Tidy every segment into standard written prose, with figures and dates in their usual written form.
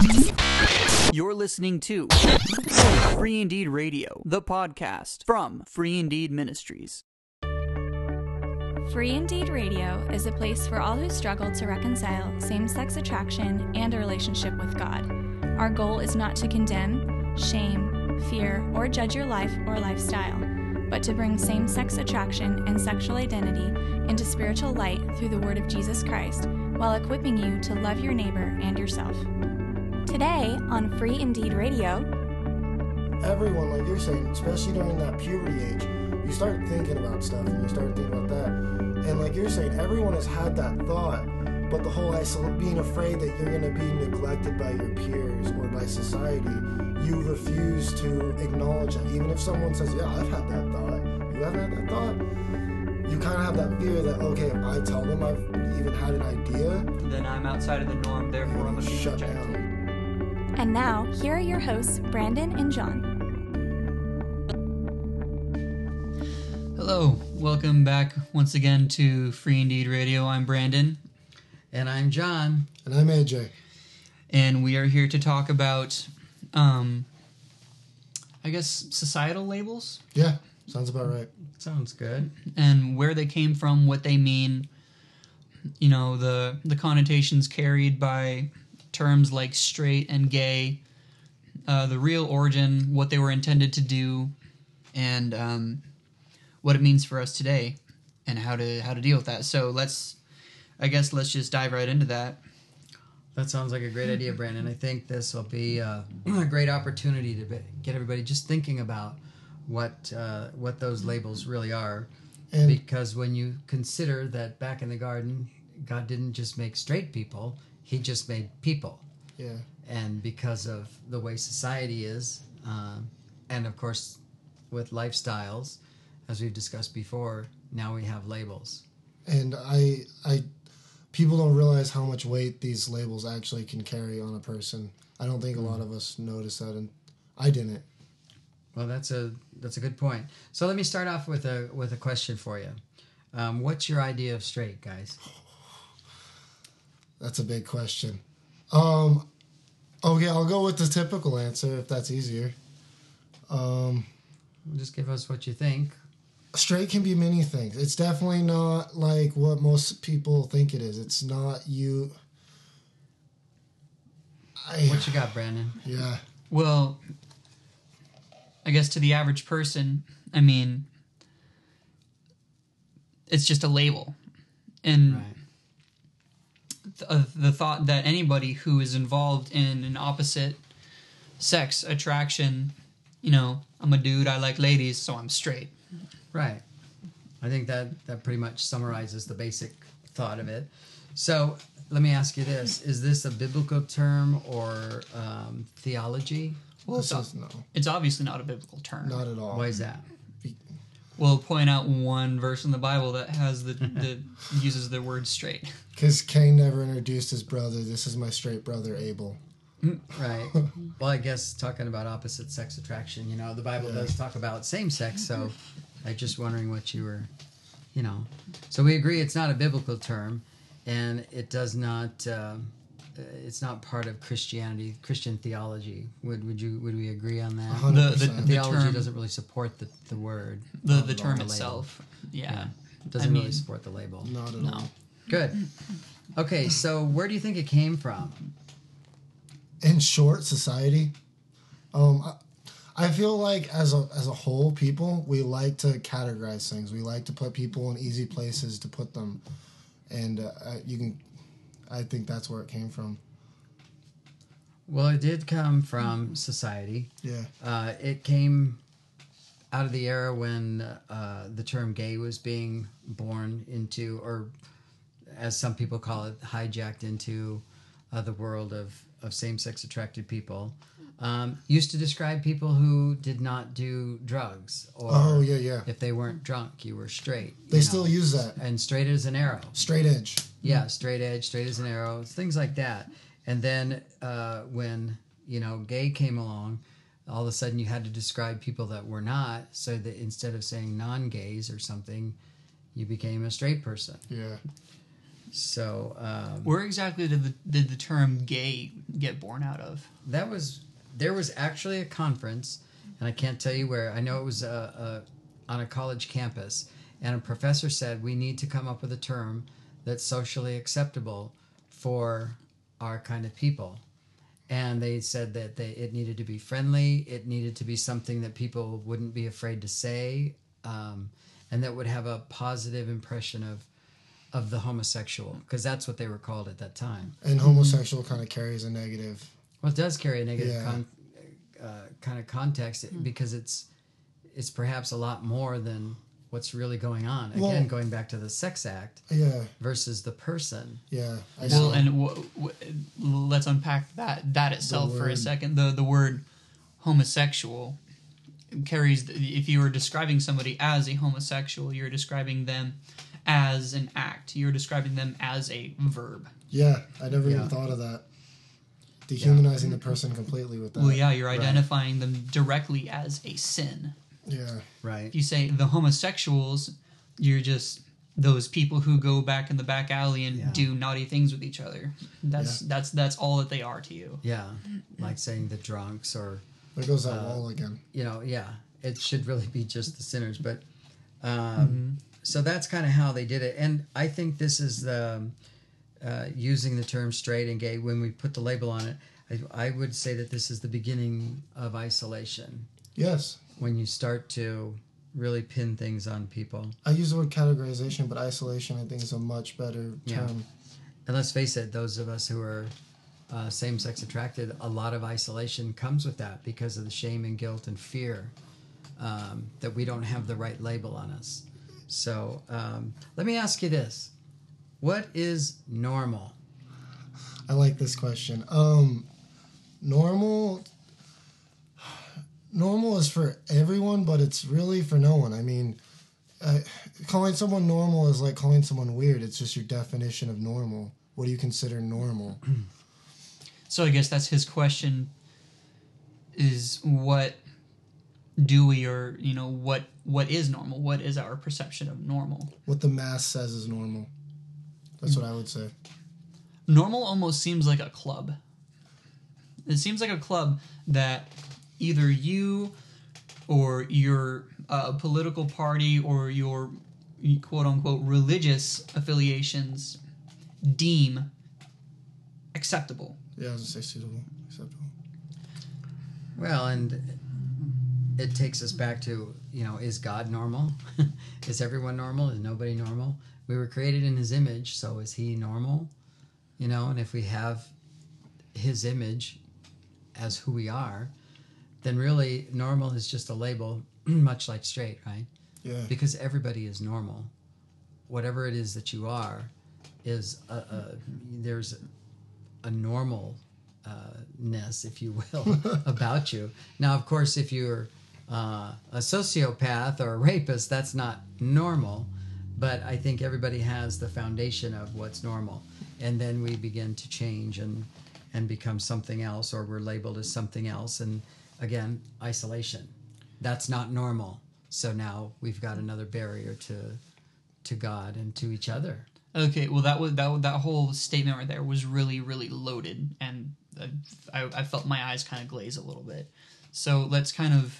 You're listening to Free Indeed Radio, the podcast from Free Indeed Ministries. Free Indeed Radio is a place for all who struggle to reconcile same-sex attraction and a relationship with God. Our goal is not to condemn, shame, fear, or judge your life or lifestyle, but to bring same-sex attraction and sexual identity into spiritual light through the word of Jesus Christ, while equipping you to love your neighbor and yourself. Today on Free Indeed Radio, everyone, like you're saying, especially during that puberty age, you start thinking about stuff and you start thinking about that. And like you're saying, everyone has had that thought, but the whole being afraid that you're going to be neglected by your peers or by society, you refuse to acknowledge that. Even if someone says, yeah, I've had that thought, you haven't had that thought, you kind of have that fear that, okay, if I tell them I've even had an idea, Then I'm outside of the norm, therefore I'm going to be shut rejected. down. and now here are your hosts, Brandon and John. Hello, welcome back once again to Free Indeed Radio. I'm Brandon, And I'm John. And I'm AJ. and we are here to talk about, I guess, societal labels Yeah, sounds about right. Sounds good. and where they came from, what they mean, you know, the connotations carried by terms like straight and gay, the real origin, what they were intended to do, and what it means for us today, and how to deal with that. So let's just dive right into that. That sounds like a great idea, Brandon. I think this will be a great opportunity to get everybody just thinking about what those labels really are. And Because when you consider that back in the garden, God didn't just make straight people, he just made people. yeah, And because of the way society is, and of course with lifestyles, as we've discussed before, now we have labels. and I people don't realize how much weight these labels actually can carry on a person. I don't think a lot of us notice that, and I didn't. Well, that's a good point. So let me start off with a question for you. What's your idea of straight, guys? That's a big question. Okay, I'll go with the typical answer if that's easier. Just give us what you think. Straight can be many things. It's definitely not like what most people think it is. It's not you. What you got, Brandon? Yeah. Well, I guess to the average person, I mean, it's just a label. And Right. the thought that anybody who is involved in an opposite sex attraction, you know, I'm a dude, I like ladies, so I'm straight. Right. I think that pretty much summarizes the basic thought of it. So let me ask you this. Is this a biblical term or theology? Well, This is no, it's obviously not a biblical term. not at all. Why is that? We'll point out one verse in the Bible that has the uses the word straight. Because Cain never introduced his brother. This is my straight brother, Abel. Right. Well, I guess talking about opposite sex attraction, you know, the Bible does talk about same sex, so I'm just wondering what you were, you know. So we agree it's not a biblical term, and it does not, it's not part of Christianity, Christian theology. Would we agree on that? 100%. Theology term- doesn't really support the word. The term label. itself. Yeah. It doesn't I really mean, support the label. Not at No. all. Good. Okay, so where do you think it came from? In short, society. I feel like as a whole, people, we like to categorize things. We like to put people in easy places to put them, and I think that's where it came from. Well, it did come from society. Yeah. It came out of the era when the term gay was being born into, or as some people call it, hijacked into the world of same-sex attracted people. Used to describe people who did not do drugs, or Oh, yeah. if they weren't drunk, you were straight. They you still know. use that. And straight as an arrow. Straight edge. Yeah, straight edge, straight as an arrow, things like that. And then when, you know, gay came along, all of a sudden you had to describe people that were not, so that instead of saying non-gays or something, you became a straight person. Yeah. So Where exactly did the term gay get born out of. There was actually a conference, and I can't tell you where. I know it was on a college campus, and a professor said we need to come up with a term that's socially acceptable for our kind of people. And they said that it needed to be friendly, it needed to be something that people wouldn't be afraid to say, and that would have a positive impression of the homosexual, because that's what they were called at that time. And homosexual kind of carries a negative. Well, it does carry a negative Yeah. kind of context, because it's perhaps a lot more than what's really going on. Again, Well, going back to the sex act Yeah, versus the person. yeah. Well, and let's unpack that itself for a word. second. The word homosexual carries, if you were describing somebody as a homosexual, you're describing them as an act. You're describing them as a verb. Yeah, I never Yeah. even thought of that. Dehumanizing the person completely with that. Well, yeah, you're identifying them directly as a sin. Yeah. Right. If you say the homosexuals, you're just those people who go back in the back alley and Yeah. do naughty things with each other. That's all that they are to you. Yeah. Like saying the drunks, or, There goes that wall again. it should really be just the sinners. But so that's kind of how they did it. And I think this is the using the term straight and gay, when we put the label on it, I would say that this is the beginning of isolation, Yes. when you start to really pin things on people. I use the word categorization, but isolation I think is a much better Yeah. term. And let's face it, those of us who are same-sex attracted, a lot of isolation comes with that because of the shame and guilt and fear that we don't have the right label on us. So let me ask you this. What is normal? I like this question. Normal is for everyone, but it's really for no one. I mean, calling someone normal is like calling someone weird. It's just your definition of normal. What do you consider normal? So I guess that's his question, is what do we, or what is normal? What is our perception of normal? What the mass says is normal. That's what I would say. Normal almost seems like a club. It seems like a club that either you or your political party or your quote-unquote religious affiliations deem acceptable. Yeah, I was going to say suitable, acceptable. Well, and it takes us back to, is God normal? Is everyone normal? Is nobody normal? We were created in his image, so is he normal? And if we have his image as who we are, then really normal is just a label, much like straight, right? Yeah. Because everybody is normal. Whatever it is that you are, is there's a normalness, if you will, about you. Now, of course, if you're a sociopath or a rapist, that's not normal. But I think everybody has the foundation of what's normal. And then we begin to change and become something else, or we're labeled as something else. And again, isolation. That's not normal. So now we've got another barrier to God and to each other. Okay, well that whole statement right there was really, really loaded, and I felt my eyes kind of glaze a little bit. So let's kind of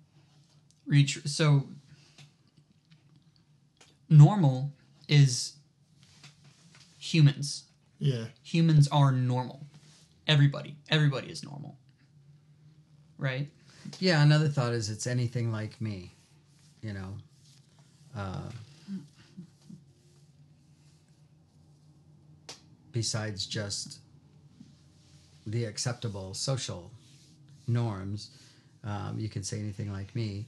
so normal is humans. Yeah. Humans are normal. Everybody is normal. Right? Yeah, another thought is it's anything like me, besides just the acceptable social norms. You could say anything like me.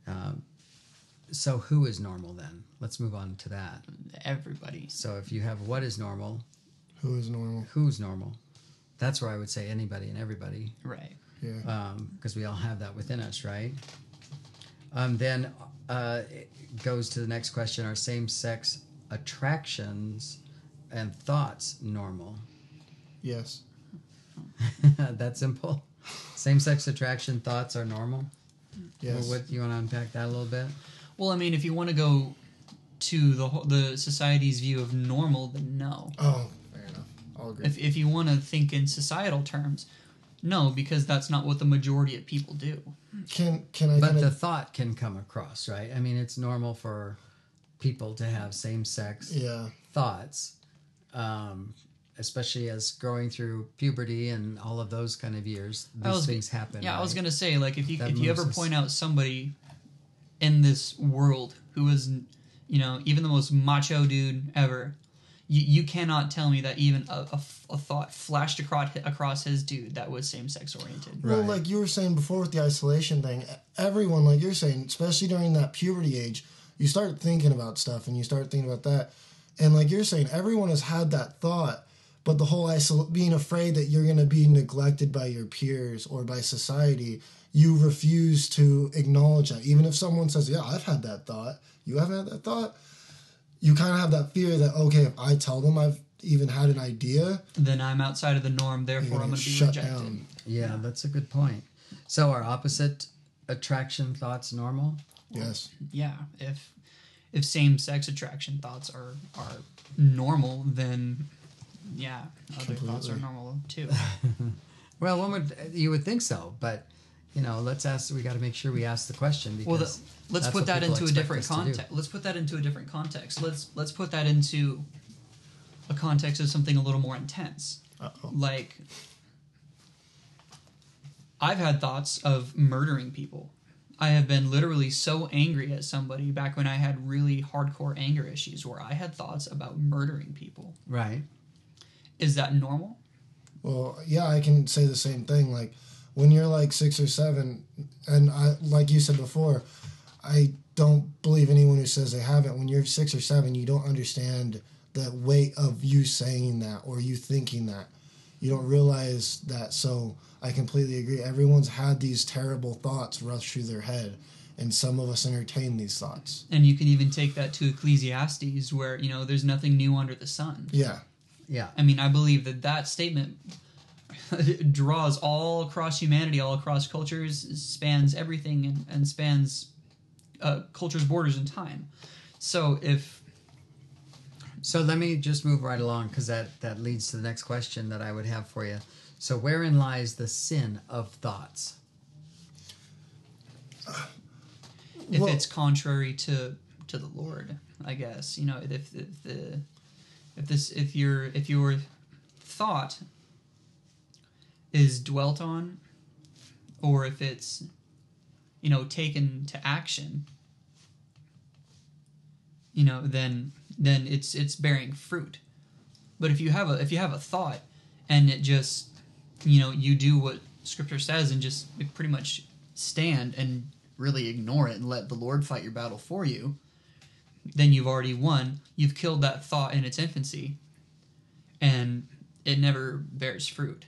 So who is normal then? Let's move on to that. Everybody. So if you have what is normal, Who is normal? who's normal? That's where I would say anybody and everybody. Right. Yeah. Because we all have that within us, right? Then it goes to the next question. Are same-sex attractions and thoughts normal? Yes. That simple? Same-sex attraction thoughts are normal? Yes. Well, you want to unpack that a little bit? Well, I mean, if you want to go to the society's view of normal, then no. Oh, fair enough. I'll agree. If you want to think in societal terms, no, because that's not what the majority of people do. Can I? But kinda, the thought can come across, right? I mean, it's normal for people to have same-sex yeah. thoughts, especially as growing through puberty and all of those kind of years. These things happen. Yeah, right? I was gonna say, like, if That you ever moves us. point out somebody in this world who is, you know, even the most macho dude ever, you cannot tell me that even a thought flashed across his dude that was same-sex oriented. Well, Right. like you were saying before with the isolation thing, everyone, like you're saying, especially during that puberty age, you start thinking about stuff and you start thinking about that. And like you're saying, everyone has had that thought, but the whole being afraid that you're going to be neglected by your peers or by society, you refuse to acknowledge that. Even if someone says, yeah, I've had that thought, you haven't had that thought, you kind of have that fear that, okay, if I tell them I've even had an idea, Then I'm outside of the norm, therefore I'm going to be shut rejected. down. Yeah, that's a good point. So are opposite attraction thoughts normal? Yes. Yeah, if same-sex attraction thoughts are normal, then yeah, other thoughts are Completely. normal too. Well, you would think so, but we got to make sure we ask the question because Well, let's that's put what that people into a expect different us to do. context. Let's put that into a different context. Let's put that into a context of something a little more intense. Uh-oh. Like, I've had thoughts of murdering people. I have been literally so angry at somebody back when I had really hardcore anger issues where I had thoughts about murdering people. Right. Is that normal? Well, yeah, I can say the same thing. Like, when you're like 6 or 7, and I, like you said before, I don't believe anyone who says they haven't. When you're 6 or 7, you don't understand the weight of you saying that or you thinking that. You don't realize that. So I completely agree. Everyone's had these terrible thoughts rush through their head, and some of us entertain these thoughts. And you can even take that to Ecclesiastes where, you know, there's nothing new under the sun. Yeah. Yeah. I mean, I believe that statement draws all across humanity, all across cultures, spans everything, and spans culture's borders and time. So So let me just move right along because that leads to the next question that I would have for you. So wherein lies the sin of thoughts? if Well- it's contrary to the Lord, I guess, you know, if your thought is dwelt on, or if it's, you know, taken to action, you know, then it's bearing fruit. But if you have a thought and it just, you know, you do what Scripture says and just pretty much stand and really ignore it and let the Lord fight your battle for you, then you've already won. You've killed that thought in its infancy, and it never bears fruit.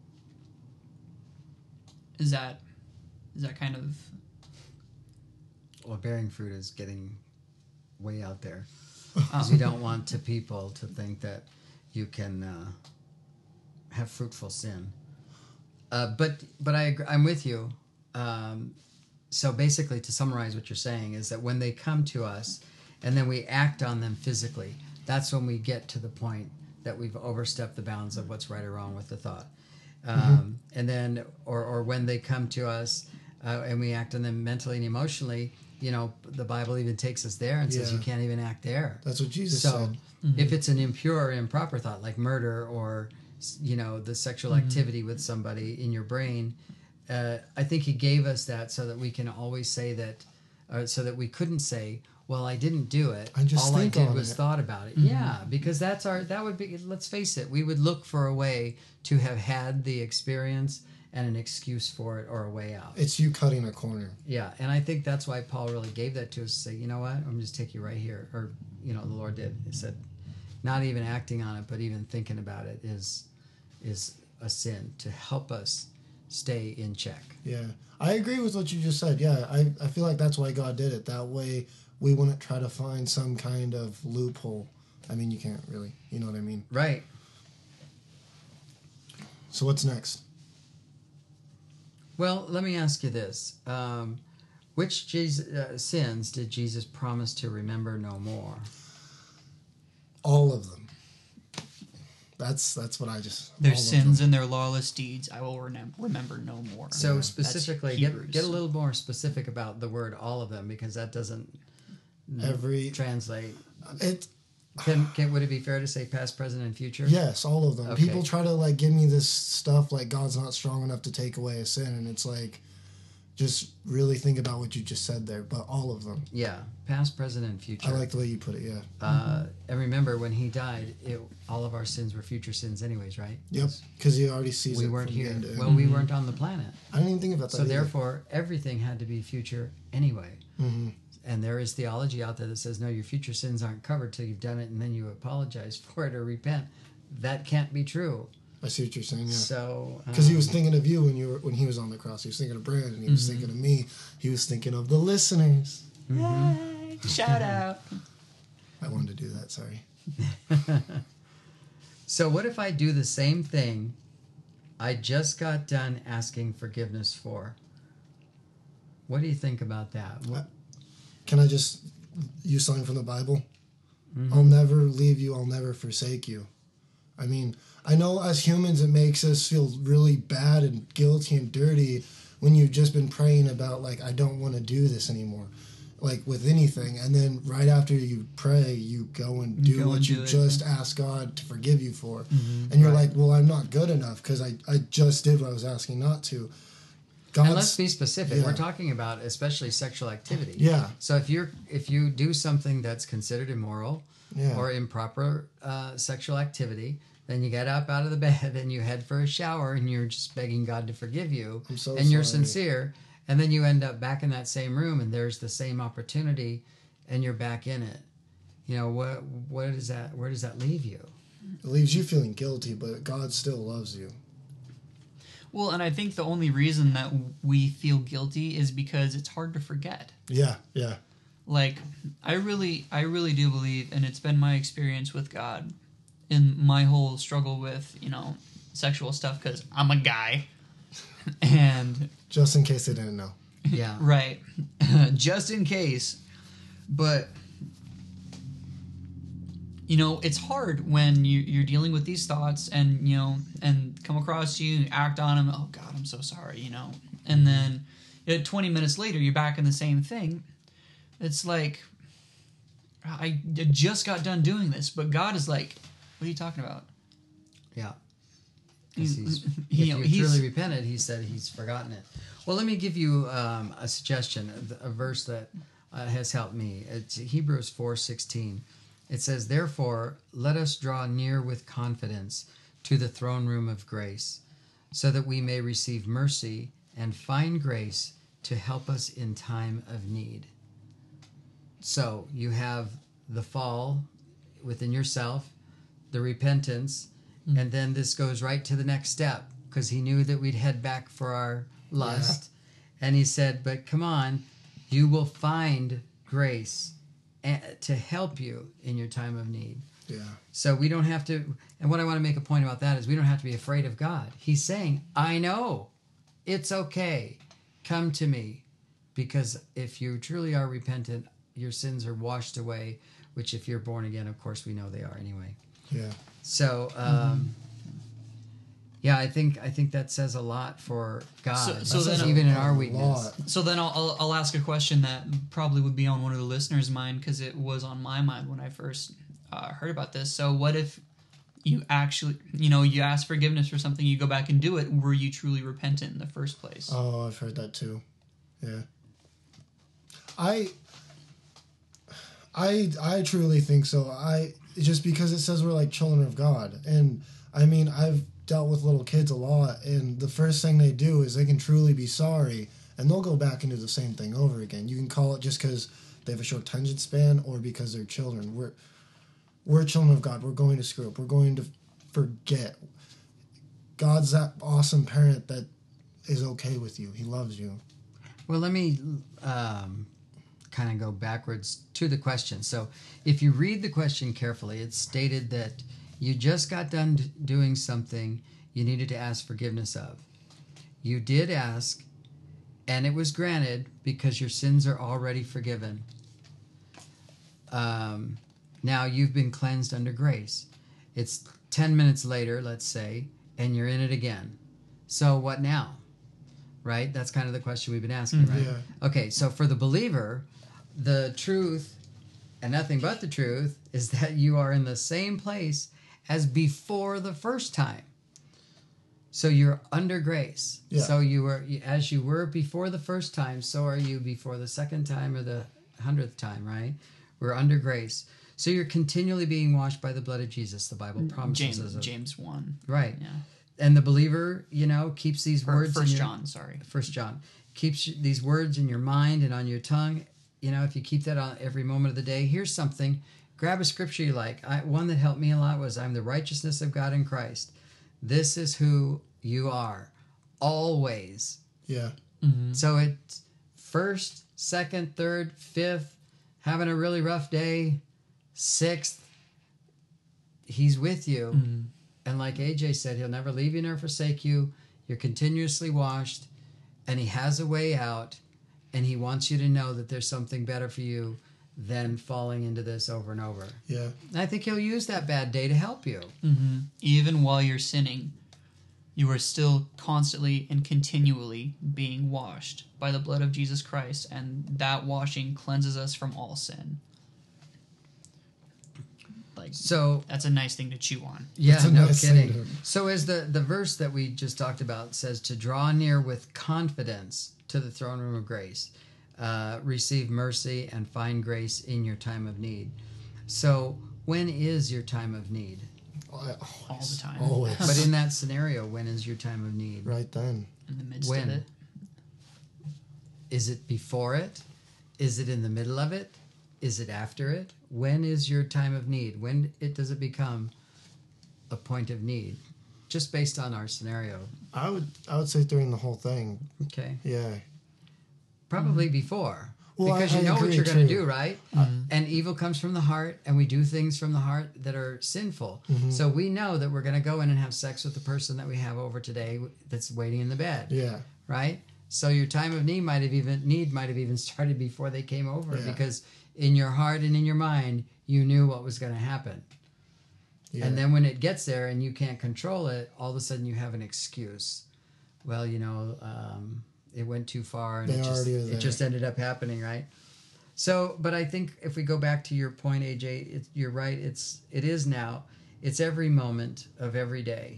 Is that kind of... Well, bearing fruit is getting way out there because you don't want people to think that you can have fruitful sin. But I agree, I'm with you. So basically, to summarize what you're saying is that when they come to us and then we act on them physically, that's when we get to the point that we've overstepped the bounds of what's right or wrong with the thought. And then, or when they come to us and we act on them mentally and emotionally, you know, the Bible even takes us there and says Yeah. you can't even act there. That's what Jesus So said. if it's an impure or improper thought like murder or, you know, the sexual activity with somebody in your brain, I think he gave us that so that we can always say that, so that we couldn't say, well, I didn't do it. I just All I think did on was it." thought about it. Yeah, because that would be, let's face it, we would look for a way to have had the experience and an excuse for it or a way out. It's you cutting a corner. Yeah, and I think that's why Paul really gave that to us to say, you know what, I'm just take you right here. Or, you know, the Lord did. He said, not even acting on it, but even thinking about it is a sin to help us stay in check. Yeah. I agree with what you just said. Yeah, I feel like that's why God did it. That way we wouldn't try to find some kind of loophole. I mean, you can't really. You know what I mean? Right. So what's next? Well, let me ask you this. Which sins did Jesus promise to remember no more? All of them. That's what I just. Their all of sins them. and their lawless deeds I will remember no more. So That's specifically, Hebrews. get a little more specific about the word all of them, because that doesn't Every translate. it. Would it be fair to say past, present, and future? Yes, all of them. Okay. People try to like give me this stuff like God's not strong enough to take away a sin, and it's like, just really think about what you just said there. But all of them. Yeah, past, present, and future. I like the way you put it. Yeah. And remember, when he died, all of our sins were future sins, anyways, right? Yep. Because he already sees We it. weren't from the here. end to end. Well, we weren't on the planet. I didn't even think about that. So either. therefore, everything had to be future anyway. Mm-hmm. And there is theology out there that says, no, your future sins aren't covered till you've done it, and then you apologize for it or repent. That can't be true. I see what you're saying. Yeah. So Because he was thinking of you when he was on the cross. He was thinking of Brandon. He was thinking of me. He was thinking of the listeners. Yay, shout out. I wanted to do that. Sorry. So what if I do the same thing I just got done asking forgiveness for? What do you think about that? Can I just use something from the Bible? I'll never leave you. I'll never forsake you. I mean, I know as humans it makes us feel really bad and guilty and dirty when you've just been praying about, like, I don't want to do this anymore. Like with anything. And then right after you pray, you go and do what you just asked God to forgive you for. And you're like, well, I'm not good enough because I just did what I was asking not to. And let's be specific. Yeah. We're talking about especially sexual activity. Yeah. So if you do something that's considered immoral Yeah. or improper sexual activity, then you get up out of the bed and you head for a shower and you're just begging God to forgive you. I'm so and you're sorry. sincere. And then you end up back in that same room and there's the same opportunity and you're back in it. You know, what is that? Where does that leave you? It leaves you feeling guilty, but God still loves you. Well, and I think the only reason that we feel guilty is because it's hard to forget. Yeah, yeah. Like, I really do believe, and it's been my experience with God in my whole struggle with, sexual stuff, because I'm a guy. And... Just in case they didn't know. Yeah. Right. Just in case. But... it's hard when you're dealing with these thoughts and, and come across you, act on them. Oh, God, I'm so sorry, And then 20 minutes later, you're back in the same thing. It's like, I just got done doing this, but God is like, what are you talking about? Yeah. He's truly repented, he said he's forgotten it. Well, let me give you a suggestion, a verse that has helped me. It's Hebrews 4:16. It says, therefore, let us draw near with confidence to the throne room of grace, so that we may receive mercy and find grace to help us in time of need. So you have the fall within yourself, the repentance, and then this goes right to the next step, because he knew that we'd head back for our lust. Yeah. And he said, but come on, you will find grace to help you in your time of need. Yeah. So we don't have to, and what I want to make a point about that is we don't have to be afraid of God. He's saying, I know, it's okay, come to me, because if you truly are repentant, your sins are washed away, which if you're born again, of course, we know they are anyway. Yeah. So, yeah, I think that says a lot for God. So then even in our weakness. So then I'll ask a question that probably would be on one of the listeners' mind, because it was on my mind when I first heard about this. So what if you actually, you ask forgiveness for something, you go back and do it? Were you truly repentant in the first place? Oh, I've heard that too. Yeah. I truly think so. Just because it says we're like children of God. And I mean, I've dealt with little kids a lot, and the first thing they do is they can truly be sorry, and they'll go back and do the same thing over again. You can call it just because they have a short attention span, or because they're children. We're children of God. We're going to screw up. We're going to forget. God's that awesome parent that is okay with you. He loves you. Well, let me kind of go backwards to the question. So if you read the question carefully, it's stated that you just got done doing something you needed to ask forgiveness of. You did ask, and it was granted because your sins are already forgiven. Now you've been cleansed under grace. It's 10 minutes later, let's say, and you're in it again. So what now? Right? That's kind of the question we've been asking, right? Yeah. Okay, so for the believer, the truth and nothing but the truth is that you are in the same place as before the first time. So you're under grace. Yeah. So you were, as you were before the first time, so are you before the second time or the 100th time, right? We're under grace. So you're continually being washed by the blood of Jesus. The Bible promises us. James 1. Right. Yeah. And the believer, keeps these Or words. 1 in your, John, sorry. 1 John. Keeps these words in your mind and on your tongue. If you keep that on every moment of the day, here's something. Grab a scripture you like. One that helped me a lot was, I'm the righteousness of God in Christ. This is who you are. Always. Yeah. Mm-hmm. So it's first, second, third, fifth, having a really rough day, sixth, he's with you. Mm-hmm. And like AJ said, he'll never leave you nor forsake you. You're continuously washed, and he has a way out, and he wants you to know that there's something better for you than falling into this over and over. Yeah. And I think he'll use that bad day to help you. Mm-hmm. Even while you're sinning, you are still constantly and continually being washed by the blood of Jesus Christ, and that washing cleanses us from all sin. So that's a nice thing to chew on. Yeah, That's a no nice kidding. thing So as the verse that we just talked about says, to draw near with confidence to the throne room of grace, receive mercy and find grace in your time of need. So when is your time of need? All the time. Always. But in that scenario, when is your time of need? Right then. In the midst When? of it. Is it before it? Is it in the middle of it? Is it after it? When is your time of need? When does it become a point of need? Just based on our scenario. I would say during the whole thing. Okay. Yeah. Probably before. Well, because I you know what agree, you're going to too. do, right? And evil comes from the heart, and we do things from the heart that are sinful. So we know that we're going to go in and have sex with the person that we have over today that's waiting in the bed, Yeah. right? So your time of need might have even started before they came over, Yeah. because in your heart and in your mind, you knew what was going to happen. Yeah. And then when it gets there and you can't control it, all of a sudden you have an excuse. Well, it went too far and They already are it there. just ended up happening, right? So, but I think if we go back to your point, AJ, you're right. It is now. It's every moment of every day.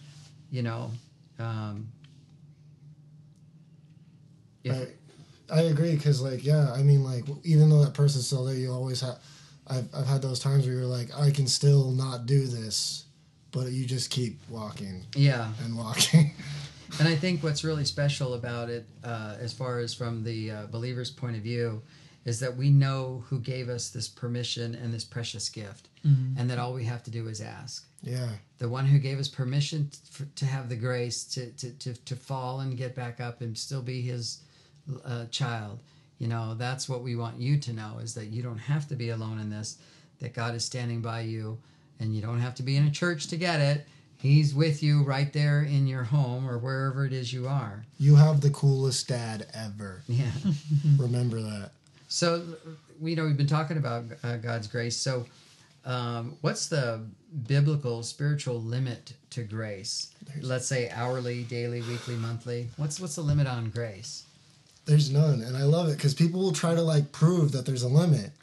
I agree, because even though that person's still there, you always have. I've had those times where you're like, I can still not do this, but you just keep walking Yeah. and walking. And I think what's really special about it, as far as from the believer's point of view, is that we know who gave us this permission and this precious gift, and that all we have to do is ask. Yeah. The one who gave us permission to have the grace to fall and get back up and still be his child. That's what we want you to know, is that you don't have to be alone in this, that God is standing by you, and you don't have to be in a church to get it. He's with you right there in your home or wherever it is you are. You have the coolest dad ever. Yeah. Remember that. So, we've been talking about God's grace. So, what's the biblical spiritual limit to grace? Let's say hourly, daily, weekly, monthly. What's the limit on grace? There's none, and I love it, because people will try to prove that there's a limit,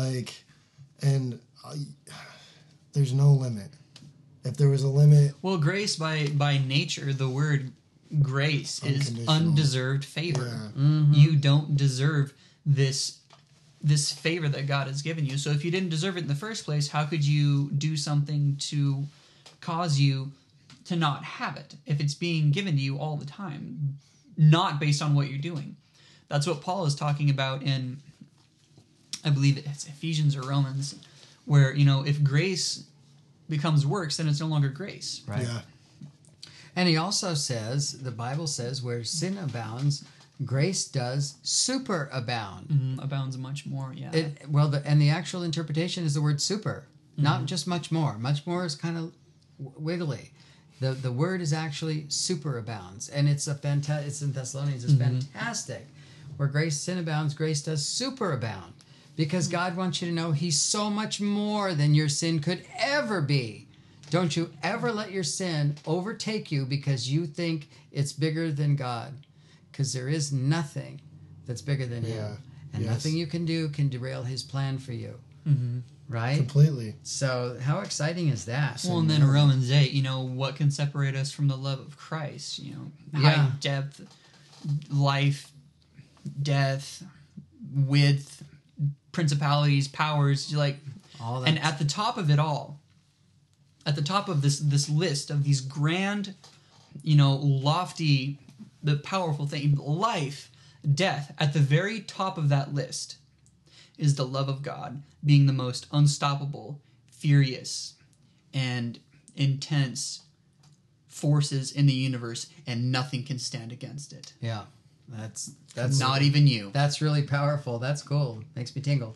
there's no limit. If there was a limit, Well, grace by nature, the word grace is Unconditional. undeserved favor. Yeah. You don't deserve this favor that God has given you. So if you didn't deserve it in the first place, how could you do something to cause you to not have it if it's being given to you all the time, not based on what you're doing? That's what Paul is talking about in, I believe it's Ephesians or Romans, where, if grace becomes works, then it's no longer grace. Right. yeah, And he also says, the Bible says, where sin abounds, grace does superabound. Abounds much more, yeah. And the actual interpretation is the word super, not just much more. Much more is kind of wiggly. The word is actually superabounds, and it's in Thessalonians. It's fantastic. Where sin abounds, grace does superabound, because God wants you to know He's so much more than your sin could ever be. Don't you ever let your sin overtake you because you think it's bigger than God. Because there is nothing that's bigger than Him. And Yes. nothing you can do can derail His plan for you. Mm-hmm. Right? Completely. So how exciting is that? Well, and then Romans 8, what can separate us from the love of Christ? Height, depth, life, death, width, principalities, powers, All that. and at the top of it all, at the top of this list of these grand, lofty, the powerful thing, life, death, at the very top of that list is the love of God being the most unstoppable, furious, and intense forces in the universe, and nothing can stand against it. Yeah. That's Not even you. That's really powerful. That's cool. Makes me tingle.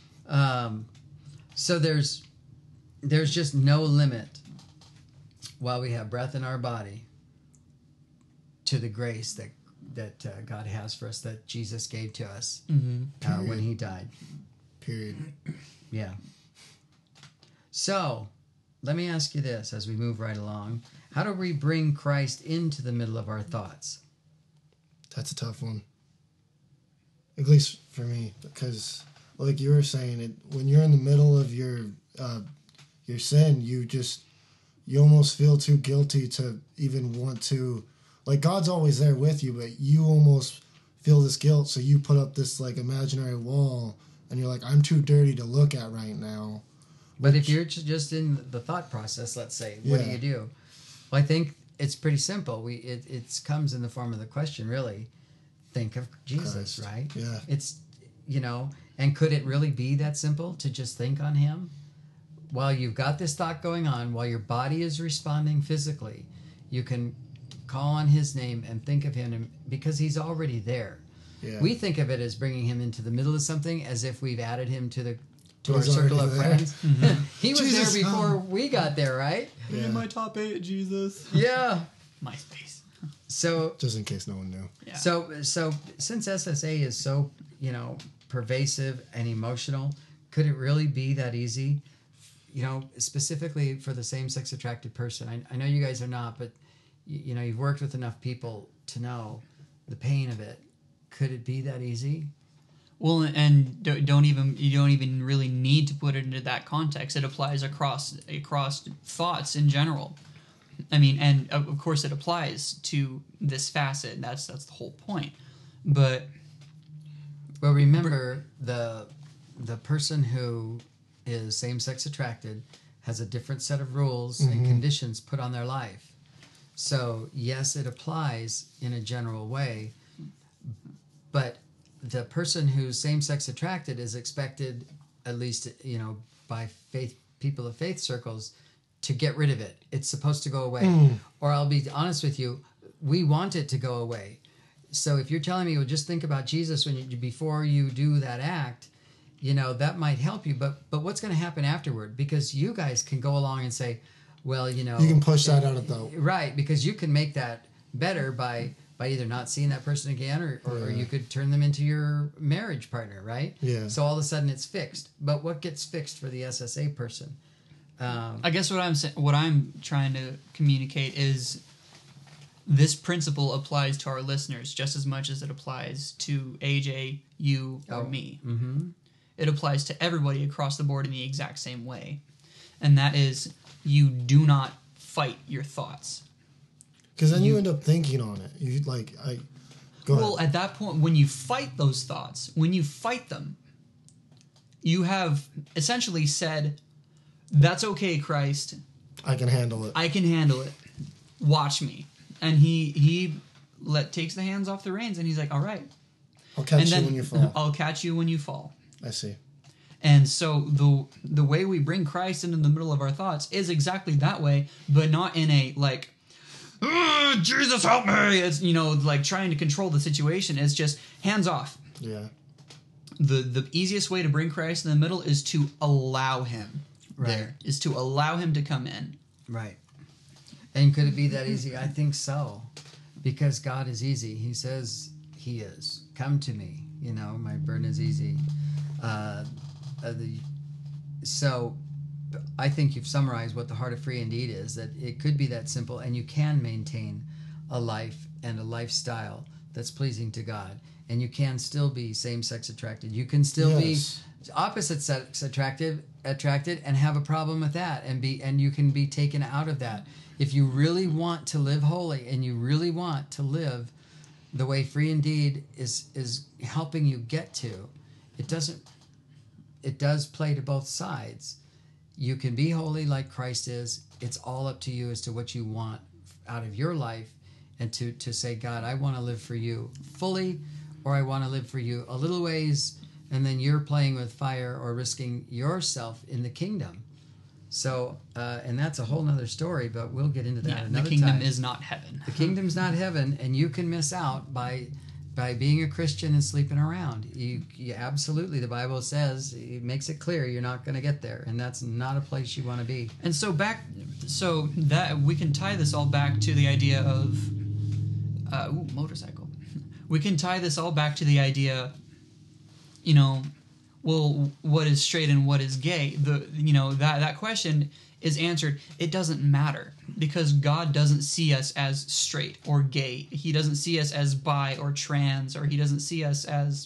So there's just no limit while we have breath in our body to the grace that God has for us, that Jesus gave to us when He died. Period. Yeah. So let me ask you this as we move right along. How do we bring Christ into the middle of our thoughts? That's a tough one. At least for me, because like you were saying, when you're in the middle of your sin, you almost feel too guilty to even want to. Like, God's always there with you, but you almost feel this guilt, so you put up this like imaginary wall, and you're like, I'm too dirty to look at right now. But if you're just in the thought process, let's say, what do you do? Well, I think it's pretty simple. It comes in the form of the question, really. Think of Jesus, Christ. right? Yeah. It's, and could it really be that simple to just think on Him? While you've got this thought going on, while your body is responding physically, you can call on His name and think of Him because He's already there. Yeah. We think of it as bringing Him into the middle of something, as if we've added Him to our He's circle already of there. friends. He was Jesus, there before we got there, right? Yeah. In my top 8, Jesus. Yeah. MySpace. So Just in case no one knew. Yeah. So since SSA is so, pervasive and emotional, could it really be that easy? Specifically for the same-sex attracted person. I know you guys are not, but you've worked with enough people to know the pain of it. Could it be that easy? Well, and you don't even really need to put it into that context. It applies across thoughts in general. I mean, and of course it applies to this facet. That's the whole point. But remember, the person who is same-sex attracted has a different set of rules and conditions put on their life. So yes, it applies in a general way, but the person who's same-sex attracted is expected, at least by people of faith circles, to get rid of it. It's supposed to go away. Or I'll be honest with you, we want it to go away. So if you're telling me, well, just think about Jesus before you do that act, that might help you. But what's going to happen afterward? Because you guys can go along and say, well, You can push that out of the... Right, because you can make that better by either not seeing that person again or you could turn them into your marriage partner, right? Yeah. So all of a sudden it's fixed. But what gets fixed for the SSA person? I guess what I'm trying to communicate is this principle applies to our listeners just as much as it applies to AJ, you, or me. Mm-hmm. It applies to everybody across the board in the exact same way. And that is, you do not fight your thoughts. Because then you end up thinking on it. Go Well, ahead. at that point, when you fight those thoughts, when you fight them, you have essentially said, that's okay, Christ. I can handle it. I can handle it. Watch me. And he takes the hands off the reins, and he's like, all right. I'll catch And you then when you fall. I'll catch you when you fall. I see. And so the way we bring Christ into the middle of our thoughts is exactly that way, but not in a Jesus help me. It's trying to control the situation. It's just hands off. Yeah. The easiest way to bring Christ in the middle is to allow him there. Is to allow him to come in. Right. And could it be that easy? I think so. Because God is easy. He says He is. Come to me. My burden is easy. So I think you've summarized what the heart of Free Indeed is, that it could be that simple, and you can maintain a life and a lifestyle that's pleasing to God, and you can still be same-sex attracted. You can still Yes. be opposite sex attracted and have a problem with that, and you can be taken out of that. If you really want to live holy and you really want to live the way Free Indeed is helping you get to, it does play to both sides. You can be holy like Christ is. It's all up to you as to what you want out of your life, and to say, God, I want to live for you fully, or I want to live for you a little ways, and then you're playing with fire or risking yourself in the kingdom. So, and that's a whole nother story, but we'll get into that Yeah, another the kingdom time. is not heaven. The kingdom's not heaven, and you can miss out by being a Christian and sleeping around. You absolutely, the Bible says, it makes it clear you're not going to get there, and that's not a place you want to be. And so that we can tie this all back to the idea of motorcycle. We can tie this all back to the idea, well, what is straight and what is gay? That question is answered. It doesn't matter, because God doesn't see us as straight or gay. He doesn't see us as bi or trans, or he doesn't see us as,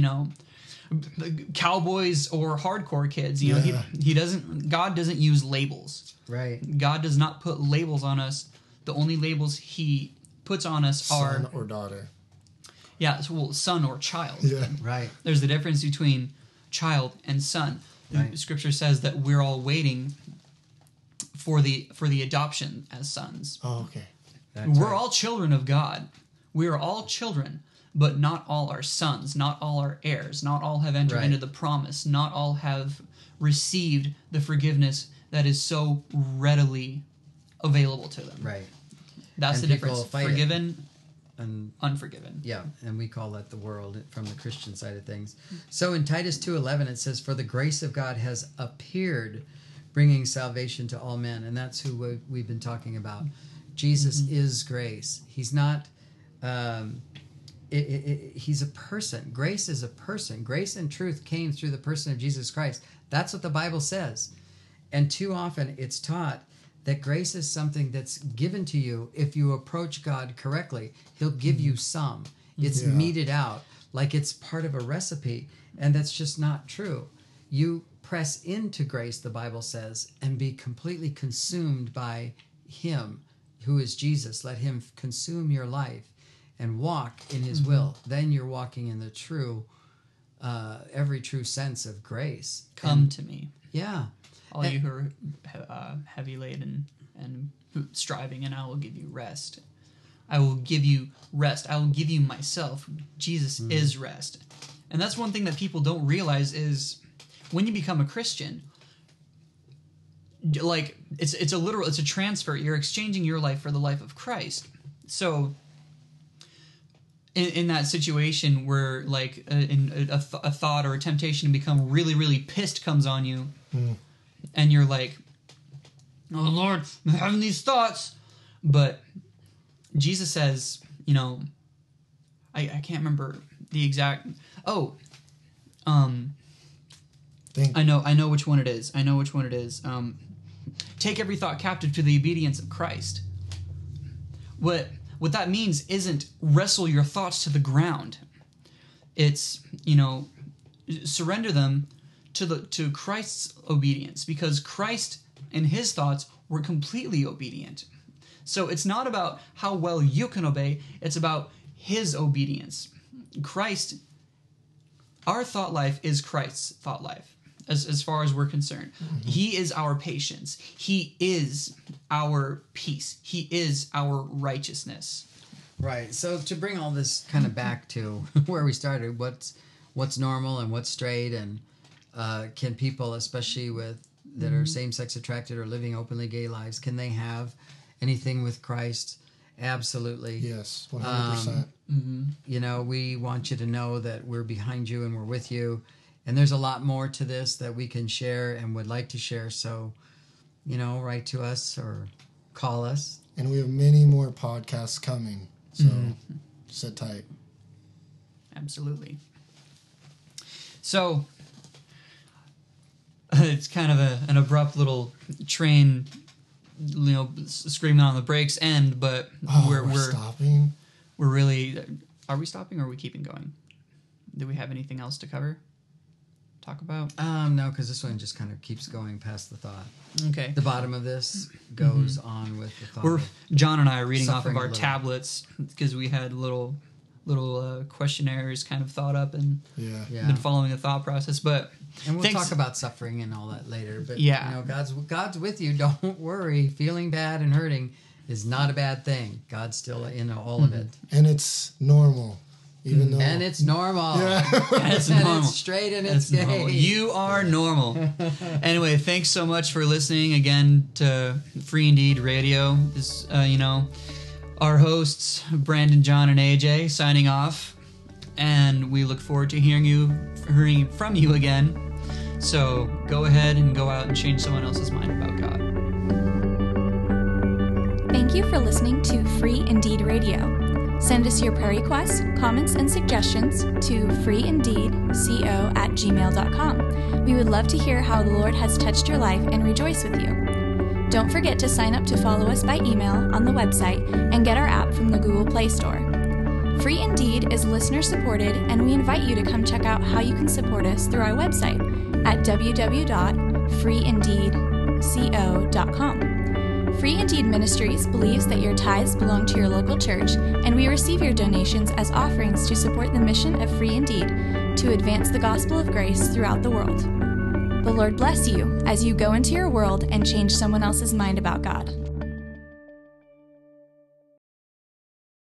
cowboys or hardcore kids. He doesn't. God doesn't use labels. Right. God does not put labels on us. The only labels he puts on us are Son or daughter. son or child. Yeah. Right. There's a difference between child and son. Right. The scripture says that we're all waiting for the adoption as sons. Oh, okay. That's We're right. all children of God. We are all children, but not all are sons. Not all are heirs. Not all have entered Right. into the promise. Not all have received the forgiveness that is so readily available to them. Right. That's And the people difference. fight it. Forgiven, And unforgiven. yeah, and we call that the world from the Christian side of things. So in Titus 2:11 it says, "For the grace of God has appeared, bringing salvation to all men," and that's who we've been talking about. Jesus is grace. He's not. He's a person. Grace is a person. Grace and truth came through the person of Jesus Christ. That's what the Bible says. And too often it's taught that grace is something that's given to you if you approach God correctly. He'll give you some. It's Yeah. meted out like it's part of a recipe, and that's just not true. You press into grace, the Bible says, and be completely consumed by Him, who is Jesus. Let Him consume your life and walk in His will. Then you're walking in the true, every true sense of grace. Come to me, Yeah. all you who are heavy laden and striving, and I will give you rest. I will give you rest. I will give you myself. Jesus is rest. And that's one thing that people don't realize is when you become a Christian, like it's a transfer. You're exchanging your life for the life of Christ. So in that situation where like a thought or a temptation to become really, really pissed comes on you, and you're like, "Oh Lord, I'm having these thoughts," but Jesus says, I can't remember the exact. Think. I know which one it is. Take every thought captive to the obedience of Christ. What that means isn't wrestle your thoughts to the ground. It's, surrender them to Christ's obedience, because Christ and his thoughts were completely obedient. So it's not about how well you can obey, it's about his obedience. Christ, our thought life is Christ's thought life. As far as we're concerned, he is our patience. He is our peace. He is our righteousness. Right. So to bring all this kind of back to where we started, what's normal and what's straight, and can people, especially that are same-sex attracted or living openly gay lives, can they have anything with Christ? Absolutely. Yes, 100%. We want you to know that we're behind you and we're with you. And there's a lot more to this that we can share and would like to share. So, write to us or call us. And we have many more podcasts coming. So sit tight. Absolutely. So, it's kind of an abrupt little train, screaming on the brakes end, but we're stopping. We're really. Are we stopping or are we keeping going? Do we have anything else to talk about? No, because this one just kind of keeps going past the thought. Okay. The bottom of this goes on with the thought. John and I are reading off of suffering a our little. tablets because we had little questionnaires kind of thought up and Yeah. been following the thought process. But And we'll thanks- talk about suffering and all that later. But Yeah. God's with you. Don't worry. Feeling bad and hurting is not a bad thing. God's still in all of it. And it's normal. Even though... And it's normal. Yeah. That's And normal. it's straight and it's That's gay. normal. You are normal. Anyway, thanks so much for listening again to Free Indeed Radio. This, our hosts, Brandon, John, and AJ, signing off. And we look forward to hearing from you again. So go ahead and go out and change someone else's mind about God. Thank you for listening to Free Indeed Radio. Send us your prayer requests, comments, and suggestions to freeindeedco@gmail.com. We would love to hear how the Lord has touched your life and rejoice with you. Don't forget to sign up to follow us by email on the website and get our app from the Google Play Store. Free Indeed is listener-supported, and we invite you to come check out how you can support us through our website at www.freeindeedco.com. Free Indeed Ministries believes that your tithes belong to your local church, and we receive your donations as offerings to support the mission of Free Indeed to advance the gospel of grace throughout the world. The Lord bless you as you go into your world and change someone else's mind about God.